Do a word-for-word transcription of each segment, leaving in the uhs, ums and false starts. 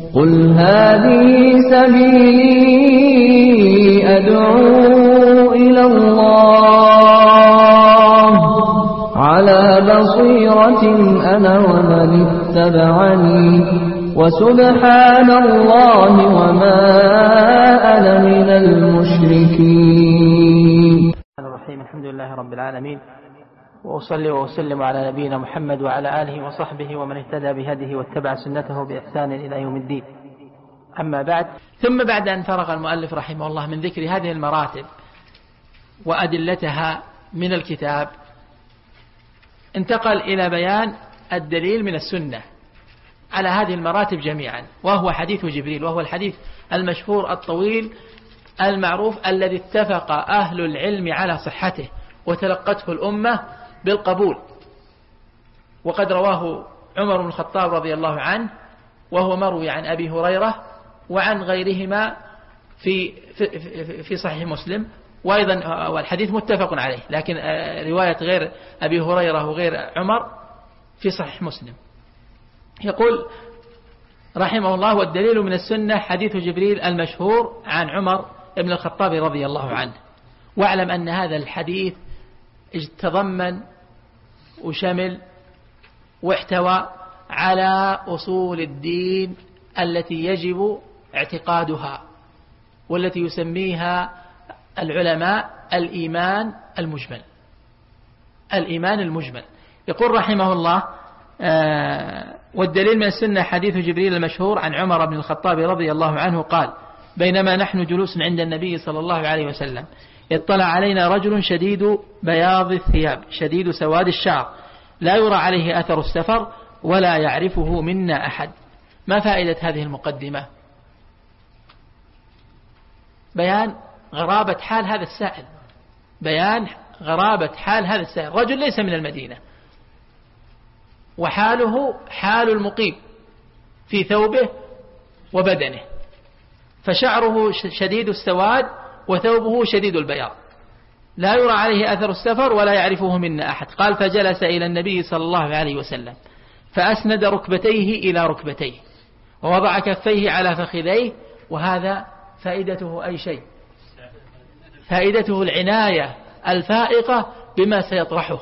قل هذه سبيلي أدعو إلى الله على بصيرة أنا ومن اتبعني وسبحان الله وما أنا من المشركين. الرحيم. الحمد لله رب العالمين، وأصلي وأسلم على نبينا محمد وعلى آله وصحبه ومن اهتدى بهديه واتبع سنته بإحسان إلى يوم الدين. أما بعد، ثم بعد أن فرغ المؤلف رحمه الله من ذكر هذه المراتب وأدلتها من الكتاب، انتقل إلى بيان الدليل من السنة على هذه المراتب جميعا، وهو حديث جبريل، وهو الحديث المشهور الطويل المعروف الذي اتفق أهل العلم على صحته وتلقته الأمة بالقبول. وقد رواه عمر بن الخطاب رضي الله عنه، وهو مروي عن أبي هريرة وعن غيرهما في في, في صحيح مسلم، وأيضا والحديث متفق عليه، لكن رواية غير أبي هريرة وغير عمر في صحيح مسلم. يقول رحمه الله: والدليل من السنة حديث جبريل المشهور عن عمر بن الخطاب رضي الله عنه. واعلم أن هذا الحديث تضمن وشمل واحتوى على أصول الدين التي يجب اعتقادها، والتي يسميها العلماء الإيمان المجمل. الإيمان المجمل. يقول رحمه الله: آه والدليل من السنة حديث جبريل المشهور عن عمر بن الخطاب رضي الله عنه قال: بينما نحن جلوس عند النبي صلى الله عليه وسلم اطلع علينا رجل شديد بياض الثياب شديد سواد الشعر لا يرى عليه أثر السفر ولا يعرفه منا أحد. ما فائدة هذه المقدمة؟ بيان غرابة حال هذا السائل، بيان غرابة حال هذا السائل. رجل ليس من المدينة، وحاله حال المقيم في ثوبه وبدنه، فشعره شديد السواد وثوبه شديد البياض، لا يرى عليه أثر السفر ولا يعرفه منا أحد. قال: فجلس إلى النبي صلى الله عليه وسلم فأسند ركبتيه إلى ركبتيه ووضع كفيه على فخذيه. وهذا فائدته أي شيء؟ فائدته العناية الفائقة بما سيطرحه.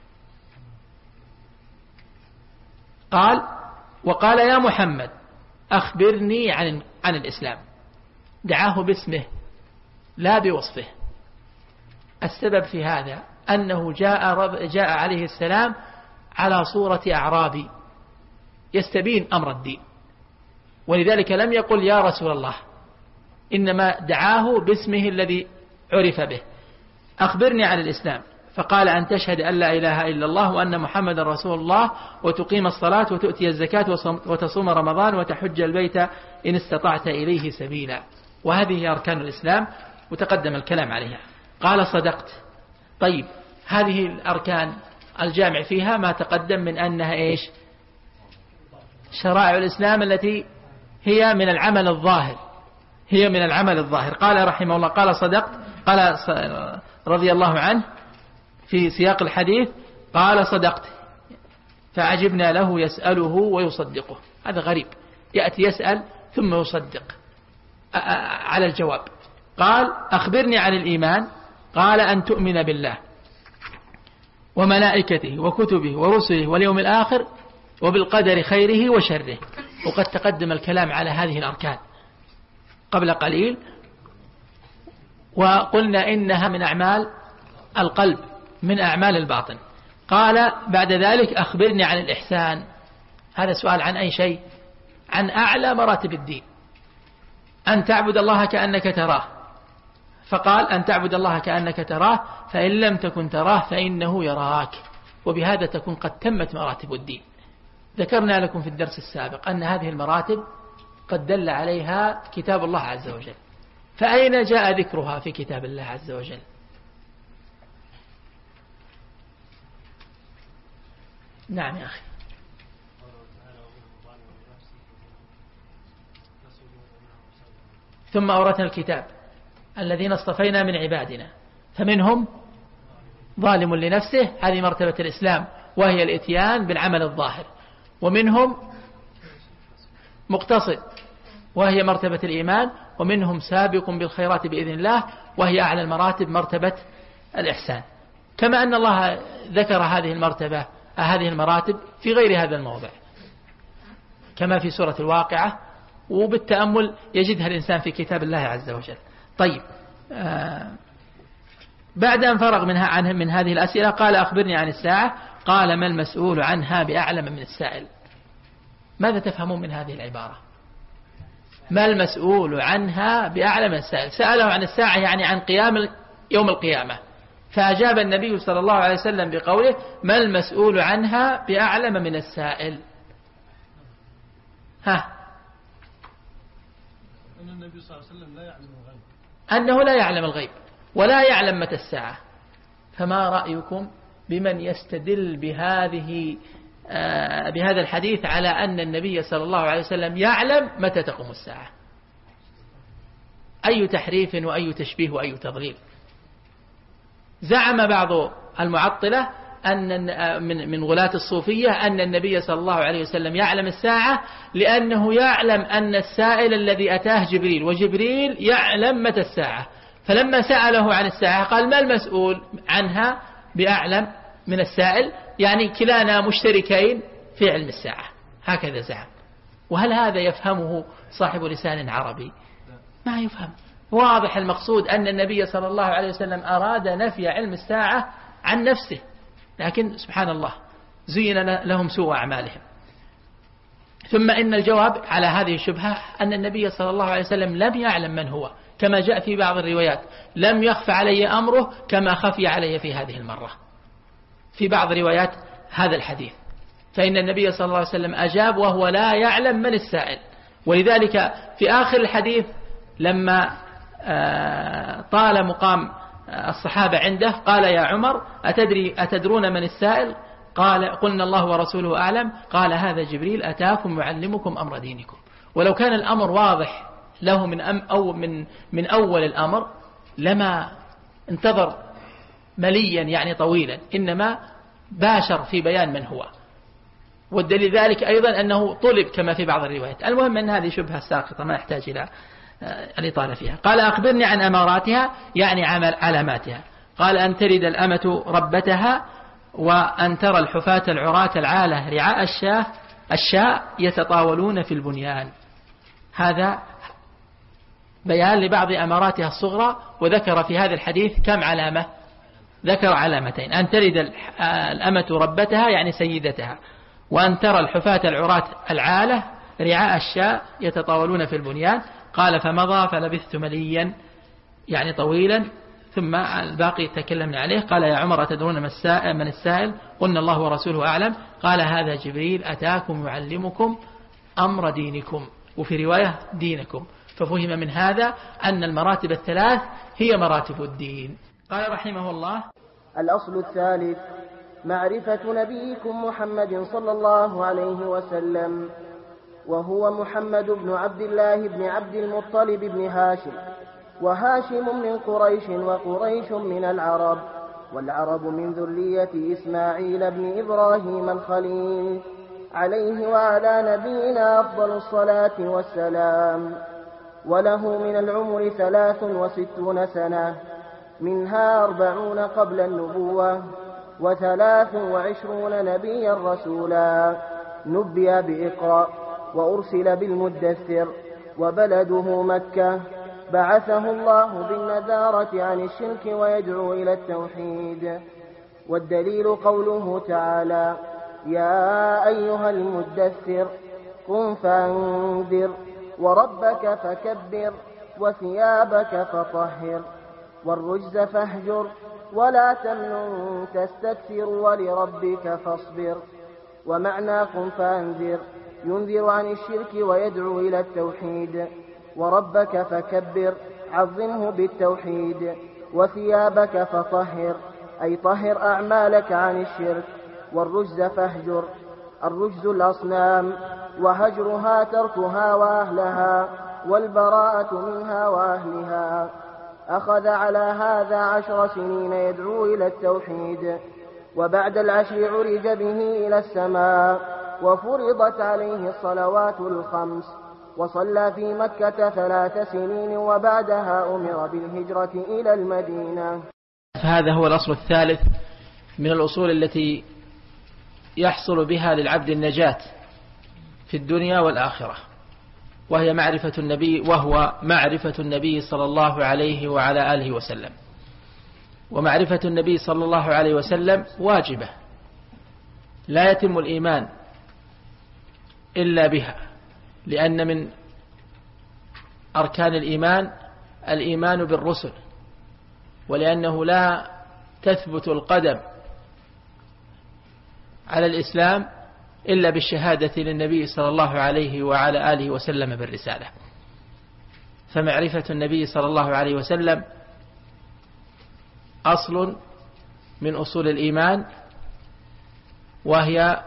قال: وقال: يا محمد أخبرني عن عن الإسلام. دعاه باسمه لا بوصفه. السبب في هذا أنه جاء, جاء عليه السلام على صورة أعرابي يستبين أمر الدين، ولذلك لم يقل يا رسول الله، إنما دعاه باسمه الذي عرف به. أخبرني عن الإسلام. فقال: أن تشهد أن لا إله إلا الله وأن محمد رسول الله وتقيم الصلاة وتؤتي الزكاة وتصوم رمضان وتحج البيت إن استطعت إليه سبيلا. وهذه أركان الإسلام وتقدم الكلام عليها. قال: صدقت. طيب، هذه الأركان الجامع فيها ما تقدم من أنها إيش؟ شرائع الإسلام التي هي من العمل الظاهر، هي من العمل الظاهر. قال رحمه الله: قال: صدقت. قال رضي الله عنه في سياق الحديث: قال: صدقت. فعجبنا له يسأله ويصدقه. هذا غريب، يأتي يسأل ثم يصدق على الجواب. قال: أخبرني عن الإيمان. قال: أن تؤمن بالله وملائكته وكتبه ورسله واليوم الآخر وبالقدر خيره وشره. وقد تقدم الكلام على هذه الأركان قبل قليل، وقلنا إنها من أعمال القلب، من أعمال الباطن. قال بعد ذلك: أخبرني عن الإحسان. هذا سؤال عن أي شيء؟ عن أعلى مراتب الدين، أن تعبد الله كأنك تراه. فقال: أن تعبد الله كأنك تراه فإن لم تكن تراه فإنه يراك. وبهذا تكون قد تمت مراتب الدين. ذكرنا لكم في الدرس السابق أن هذه المراتب قد دل عليها كتاب الله عز وجل. فأين جاء ذكرها في كتاب الله عز وجل؟ نعم يا أخي. ثم أورثنا الكتاب الذين اصطفينا من عبادنا فمنهم ظالم لنفسه، هذه مرتبة الإسلام وهي الإتيان بالعمل الظاهر، ومنهم مقتصد وهي مرتبة الإيمان، ومنهم سابق بالخيرات بإذن الله، وهي أعلى المراتب مرتبة الإحسان. كما أن الله ذكر هذه المرتبة هذه المراتب في غير هذا الموضع، كما في سورة الواقعة، وبالتأمل يجدها الإنسان في كتاب الله عز وجل. طيب، آه بعد أن فرغ منها عنه من هذه الأسئلة قال أخبرني عن الساعة. قال ما المسؤول عنها بأعلم من السائل. ماذا تفهمون من هذه العبارة؟ ما المسؤول عنها بأعلم من السائل. سأله عن الساعة يعني عن قيام يوم القيامة، فأجاب النبي صلى الله عليه وسلم بقوله ما المسؤول عنها بأعلم من السائل. ها أن النبي صلى الله عليه وسلم لا يعلم الغيب، أنه لا يعلم الغيب ولا يعلم متى الساعة. فما رأيكم بمن يستدل بهذه آه بهذا الحديث على أن النبي صلى الله عليه وسلم يعلم متى تقوم الساعة؟ أي تحريف وأي تشبيه وأي تضليل. زعم بعض المعطلة أن من من غلاة الصوفية أن النبي صلى الله عليه وسلم يعلم الساعة لأنه يعلم أن السائل الذي أتاه جبريل، وجبريل يعلم متى الساعة، فلما سأله عن الساعة قال ما المسؤول عنها بأعلم من السائل، يعني كلانا مشتركين في علم الساعة. هكذا زعم. وهل هذا يفهمه صاحب لسان عربي؟ ما يفهم. واضح المقصود أن النبي صلى الله عليه وسلم أراد نفي علم الساعة عن نفسه، لكن سبحان الله زين لهم سوء أعمالهم. ثم إن الجواب على هذه الشبهة أن النبي صلى الله عليه وسلم لم يعلم من هو، كما جاء في بعض الروايات لم يخف علي أمره كما خفي علي في هذه المرة في بعض روايات هذا الحديث. فإن النبي صلى الله عليه وسلم أجاب وهو لا يعلم من السائل. ولذلك في آخر الحديث لما طال مقام الصحابة عنده قال يا عمر أتدري أتدرون من السائل؟ قال قلنا الله ورسوله أعلم. قال هذا جبريل أتاكم يعلمكم أمر دينكم. ولو كان الأمر واضح له من أم أو من من أول الأمر لما انتظر مليا يعني طويلا، إنما باشر في بيان من هو. والدليل ذلك أيضا أنه طلب كما في بعض الروايات. المهم أن هذه شبهة ساقطة ما يحتاج إلى الإطالة فيها. قال أخبرني عن أماراتها يعني عمل علاماتها. قال أن ترد الأمة ربتها، وأن ترى الحفاة العراة العالة رعاء الشاة الشاء يتطاولون في البنيان. هذا بيان لبعض أماراتها الصغرى. وذكر في هذا الحديث كم علامة؟ ذكر علامتين: أن ترد الأمة ربتها يعني سيدتها، وأن ترى الحفاة العراة العالة رعاء الشاء يتطاولون في البنيان. قال فمضى فلبثت مليا يعني طويلا، ثم الباقي تكلمنا عليه. قال يا عمر أتدرون من السائل؟ قلنا الله ورسوله أعلم. قال هذا جبريل أتاكم يعلمكم أمر دينكم، وفي رواية دينكم. ففهم من هذا أن المراتب الثلاث هي مراتب الدين. قال رحمه الله: الأصل الثالث معرفة نبيكم محمد صلى الله عليه وسلم، وهو محمد بن عبد الله بن عبد المطلب بن هاشم، وهاشم من قريش، وقريش من العرب، والعرب من ذرية إسماعيل بن إبراهيم الخليل عليه وعلى نبينا أفضل الصلاة والسلام. وله من العمر ثلاث وستون سنة، منها أربعون قبل النبوة، وثلاث وعشرون نبيا رسولا، نبي بإقرأ وأرسل بالمدثر، وبلده مكة، بعثه الله بالنذارة عن الشرك ويدعو إلى التوحيد. والدليل قوله تعالى: يا أيها المدثر قم فانذر وربك فكبر وثيابك فطهر والرجز فاهجر ولا تمنن تستكثر ولربك فاصبر. ومعنى قم فانذر ينذر عن الشرك ويدعو إلى التوحيد، وربك فكبر عظمه بالتوحيد، وثيابك فطهر أي طهر أعمالك عن الشرك، والرجز فاهجر الرجز الأصنام، وهجرها تركها وأهلها، والبراءة منها وأهلها. أخذ على هذا عشر سنين يدعو إلى التوحيد، وبعد العشر عرج به إلى السماء، وفرضت عليه الصلوات الخمس، وصلى في مكة ثلاث سنين وبعدها أمر بالهجرة إلى المدينة. فهذا هو الأصل الثالث من الأصول التي يحصل بها للعبد النجاة في الدنيا والآخرة، وهي معرفة النبي وهو معرفة النبي صلى الله عليه وعلى آله وسلم. ومعرفة النبي صلى الله عليه وسلم واجبة، لا يتم الإيمان إلا بها، لأن من أركان الإيمان الإيمان بالرسل، ولأنه لا تثبت القدم على الإسلام إلا بالشهادة للنبي صلى الله عليه وعلى آله وسلم بالرسالة. فمعرفة النبي صلى الله عليه وسلم أصل من أصول الإيمان، وهي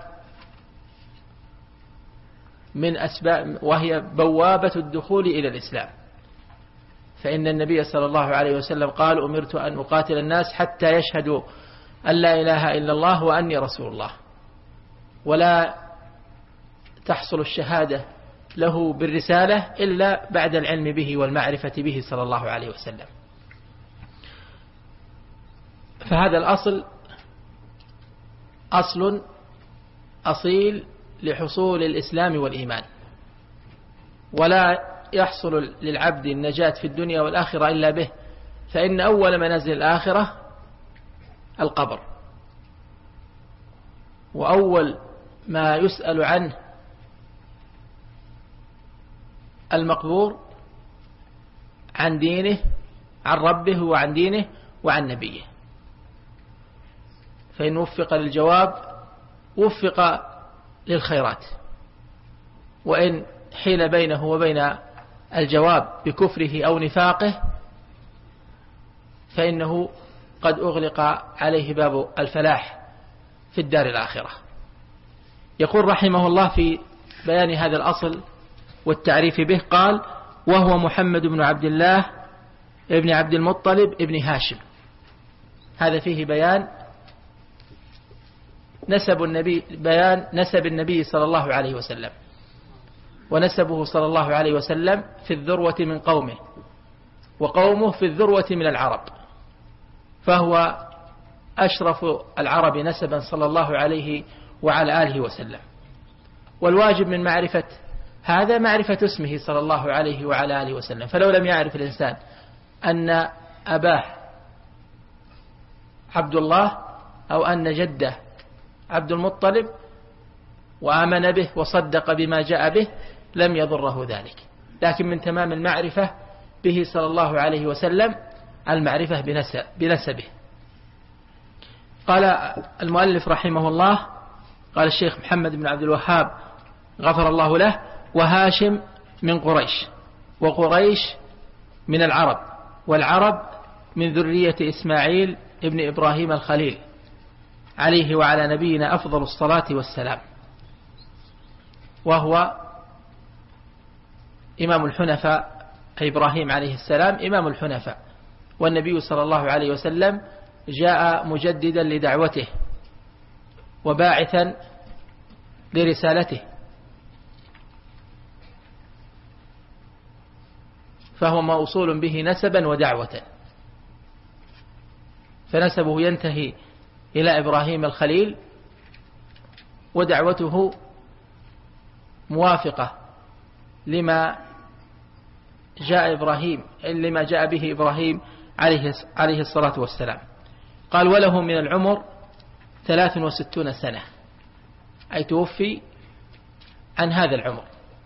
من أسباب وهي بوابة الدخول إلى الإسلام. فإن النبي صلى الله عليه وسلم قال: أمرت أن أقاتل الناس حتى يشهدوا أن لا إله إلا الله وأني رسول الله. ولا تحصل الشهادة له بالرسالة إلا بعد العلم به والمعرفة به صلى الله عليه وسلم. فهذا الأصل أصل أصيل لحصول الإسلام والإيمان، ولا يحصل للعبد النجاة في الدنيا والآخرة إلا به، فإن أول منازل الآخرة القبر، وأول ما يسأل عنه المقبور عن دينه، عن ربه وعن دينه وعن نبيه. فإن وفق للجواب وفق للخيرات، وإن حيل بينه وبين الجواب بكفره أو نفاقه فإنه قد أغلق عليه باب الفلاح في الدار الآخرة. يقول رحمه الله في بيان هذا الأصل والتعريف به، قال: وهو محمد بن عبد الله ابن عبد المطلب ابن هاشم. هذا فيه بيان نسب النبي بيان نسب النبي صلى الله عليه وسلم، ونسبه صلى الله عليه وسلم في الذروة من قومه، وقومه في الذروة من العرب، فهو أشرف العرب نسبا صلى الله عليه وعلى آله وسلم. والواجب من معرفة هذا معرفة اسمه صلى الله عليه وعلى آله وسلم. فلو لم يعرف الإنسان أن أباه عبد الله أو أن جده عبد المطلب وآمن به وصدق بما جاء به لم يضره ذلك، لكن من تمام المعرفة به صلى الله عليه وسلم المعرفة بنسبه. قال المؤلف رحمه الله، قال الشيخ محمد بن عبد الوهاب غفر الله له: وهاشم من قريش، وقريش من العرب، والعرب من ذرية إسماعيل ابن إبراهيم الخليل عليه وعلى نبينا أفضل الصلاة والسلام، وهو إمام الحنفاء، إبراهيم عليه السلام إمام الحنفاء، والنبي صلى الله عليه وسلم جاء مجددا لدعوته وباعثا لرسالته، فهو موصول به نسبا ودعوة. فنسبه ينتهي إلى إبراهيم الخليل، ودعوته موافقة لما جاء إبراهيم لما جاء به إبراهيم عليه عليه الصلاة والسلام. قال: وله من العمر ثلاث وستون سنة، أي توفي عن هذا العمر،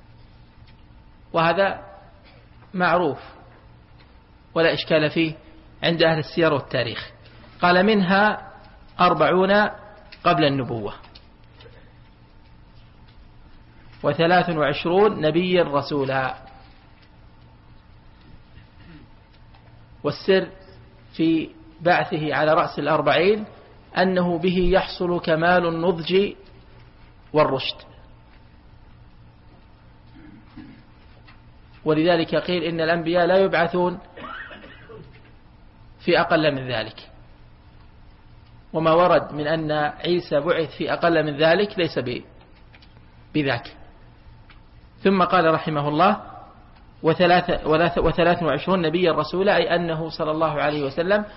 وهذا معروف ولا إشكال فيه عند أهل السير والتاريخ. قال: منها أربعون قبل النبوة، وثلاث وعشرون نبيا رسولا. والسر في بعثه على رأس الأربعين أنه به يحصل كمال النضج والرشد، ولذلك قيل إن الأنبياء لا يبعثون في أقل من ذلك، وما ورد من أن عيسى بعث في أقل من ذلك ليس بذاك. ثم قال رحمه الله وثلاث, وثلاث وعشرون نبيا رسولا، أي أنه صلى الله عليه وسلم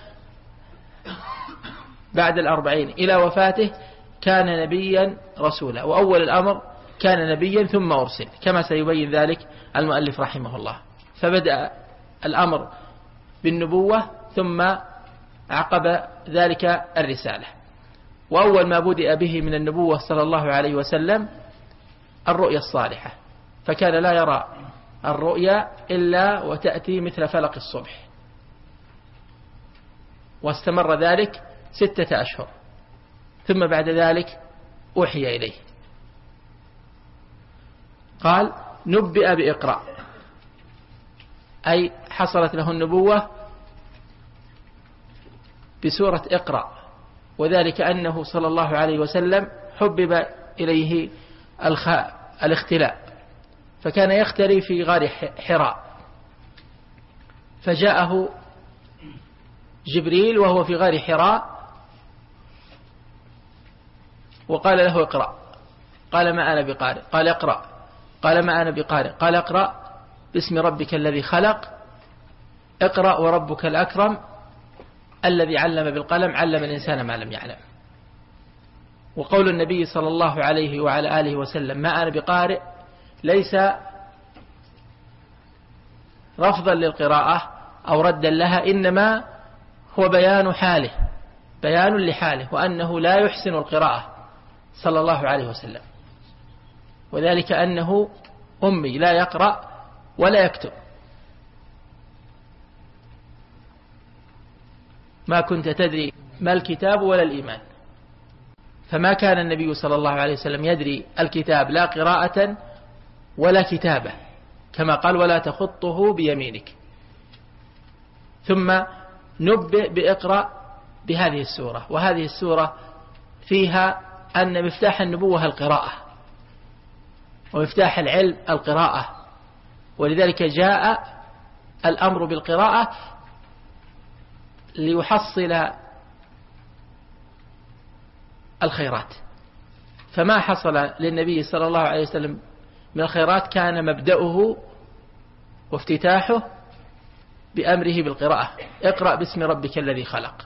بعد الأربعين إلى وفاته كان نبيا رسولا، وأول الأمر كان نبيا ثم أرسل، كما سيبين ذلك المؤلف رحمه الله. فبدأ الأمر بالنبوة ثم عقب ذلك الرسالة. وأول ما بدأ به من النبوة صلى الله عليه وسلم الرؤيا الصالحة، فكان لا يرى الرؤيا إلا وتأتي مثل فلق الصبح، واستمر ذلك ستة أشهر، ثم بعد ذلك أوحي إليه. قال نبئ بإقراء، أي حصلت له النبوة بسورة اقرأ، وذلك أنه صلى الله عليه وسلم حبب إليه الاختلاء، فكان يختلي في غار حراء، فجاءه جبريل وهو في غار حراء وقال له اقرأ، قال ما أنا بقارئ، قال اقرأ، قال ما أنا بقارئ، قال اقرأ باسم ربك الذي خلق، اقرأ وربك الأكرم الذي علم بالقلم علم الإنسان ما لم يعلم. وقول النبي صلى الله عليه وعلى آله وسلم ما أنا بقارئ ليس رفضا للقراءة أو ردا لها، إنما هو بيان حاله، بيان لحاله، وأنه لا يحسن القراءة صلى الله عليه وسلم، وذلك أنه أمي لا يقرأ ولا يكتب. ما كنت تدري ما الكتاب ولا الإيمان، فما كان النبي صلى الله عليه وسلم يدري الكتاب لا قراءة ولا كتابة، كما قال ولا تخطه بيمينك. ثم نبئ بإقرأ بهذه السورة، وهذه السورة فيها أن مفتاح النبوة القراءة، ومفتاح العلم القراءة، ولذلك جاء الأمر بالقراءة ليحصل الخيرات. فما حصل للنبي صلى الله عليه وسلم من الخيرات كان مبدأه وافتتاحه بأمره بالقراءة، اقرأ باسم ربك الذي خلق.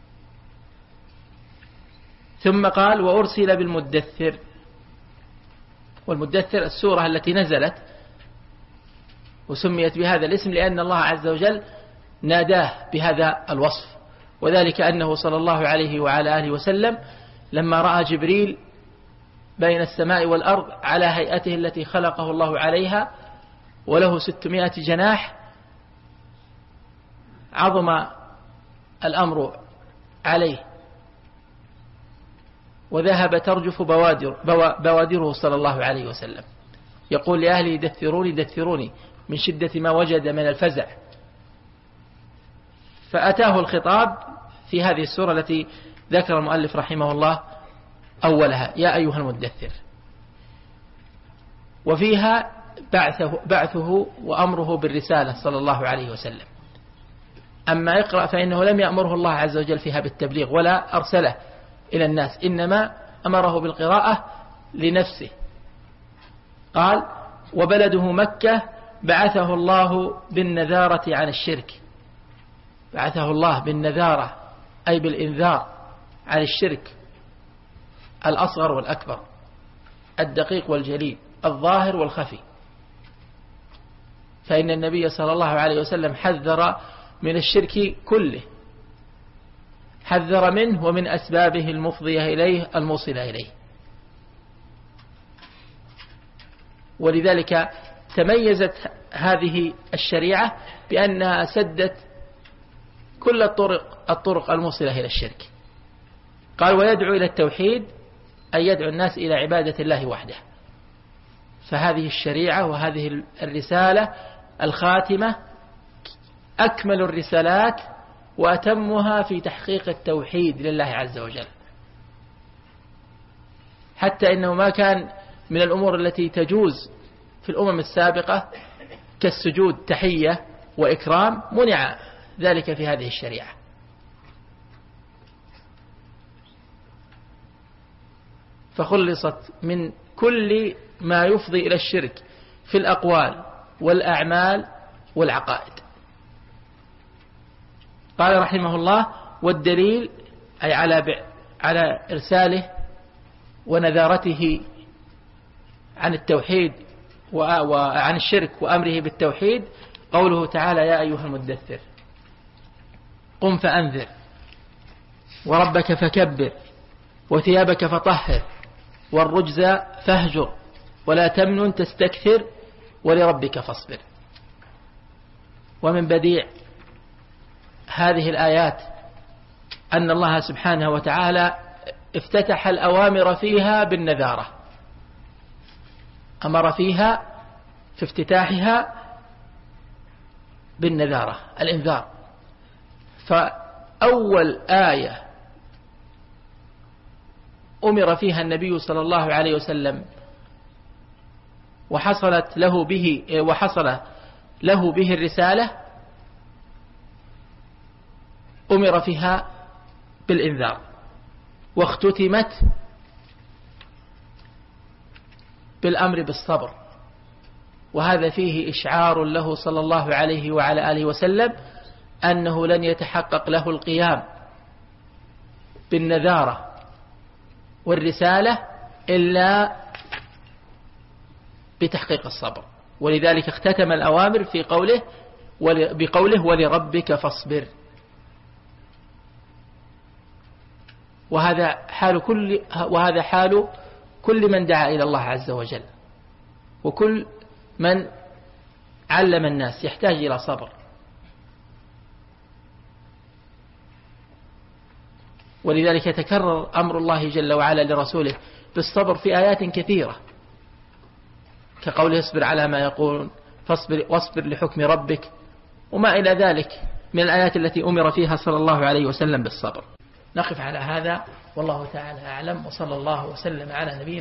ثم قال وأرسل بالمدثر، والمدثر السورة التي نزلت وسميت بهذا الاسم لأن الله عز وجل ناداه بهذا الوصف، وذلك أنه صلى الله عليه وعلى آله وسلم لما رأى جبريل بين السماء والأرض على هيئته التي خلقه الله عليها وله ستمائة جناح، عظم الأمر عليه وذهب ترجف بوادر بوادره صلى الله عليه وسلم، يقول لأهلي دثروني دثروني من شدة ما وجد من الفزع. فأتاه الخطاب في هذه السورة التي ذكر المؤلف رحمه الله أولها يا أيها المدثر، وفيها بعثه, بعثه وأمره بالرسالة صلى الله عليه وسلم. أما اقرأ فإنه لم يأمره الله عز وجل فيها بالتبليغ ولا أرسله إلى الناس، إنما أمره بالقراءة لنفسه. قال وبلده مكة بعثه الله بالنذارة عن الشرك، بعثه الله بالنذارة أي بالإنذار عن الشرك الأصغر والأكبر، الدقيق والجليل، الظاهر والخفي. فإن النبي صلى الله عليه وسلم حذر من الشرك كله، حذر منه ومن أسبابه المفضية إليه الموصلة إليه. ولذلك تميزت هذه الشريعة بأنها سدت كل الطرق الطرق الموصلة إلى الشرك. قال ويدعو إلى التوحيد أي يدعو الناس إلى عبادة الله وحده. فهذه الشريعة وهذه الرسالة الخاتمة أكمل الرسالات وأتمها في تحقيق التوحيد لله عز وجل، حتى إنه ما كان من الأمور التي تجوز في الأمم السابقة كالسجود تحية وإكرام، منع ذلك في هذه الشريعة. فخلصت من كل ما يفضي إلى الشرك، في الأقوال والأعمال والعقائد. قال رحمه الله: والدليل أي على على إرساله ونذارته عن التوحيد وعن الشرك وأمره بالتوحيد قوله تعالى: يا أيها المدثر قم فأنذر وربك فكبر وثيابك فطهر والرجز فاهجر ولا تمنن تستكثر ولربك فاصبر. ومن بديع هذه الآيات أن الله سبحانه وتعالى افتتح الأوامر فيها بالنذارة، أمر فيها في افتتاحها بالنذارة الإنذار. فأول آية أمر فيها النبي صلى الله عليه وسلم وحصلت له به وحصل له به الرسالة أمر فيها بالإنذار، واختتمت بالأمر بالصبر، وهذا فيه إشعار له صلى الله عليه وعلى آله وسلم أنه لن يتحقق له القيام بالنذارة والرسالة إلا بتحقيق الصبر. ولذلك اختتم الأوامر في قوله بقوله: ولربك فاصبر. وهذا حال كل وهذا حال كل من دعا إلى الله عز وجل، وكل من علم الناس يحتاج إلى صبر. ولذلك يتكرر أمر الله جل وعلا لرسوله بالصبر في آيات كثيرة، كقوله: اصبر على ما يقولون فاصبر واصبر لحكم ربك، وما إلى ذلك من الآيات التي أمر فيها صلى الله عليه وسلم بالصبر. نقف على هذا والله تعالى أعلم، وصلى الله وسلم على نبينا